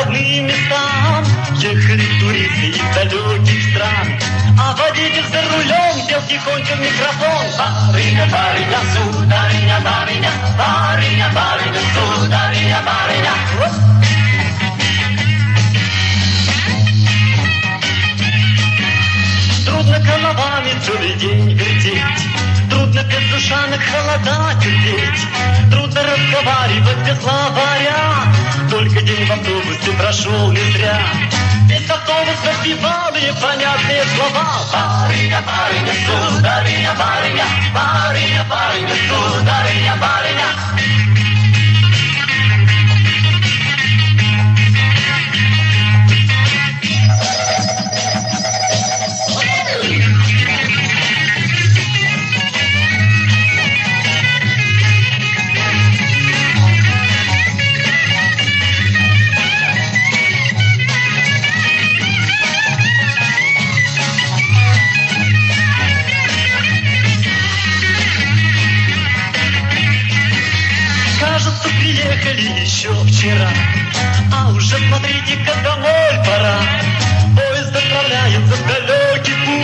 родным местам ехали туристы из далеких стран, а водитель за рулем пел тихонько в микрофон: барыня, барыня, сударыня, барыня, барыня, барыня, сударыня, барыня. Трудно головами целый день вертеть, трудно без ушанок холода терпеть, трудно разговаривать без словаря. Только день в автобусе прошел не зря. Весь автобус напевал непонятные слова: барыня, барыня, сударыня, барыня, барыня, барыня, сударыня, барыня. Кажется, приехали еще вчера, а уже смотрите-ка домой пора. Поезд отправляется в далекий путь.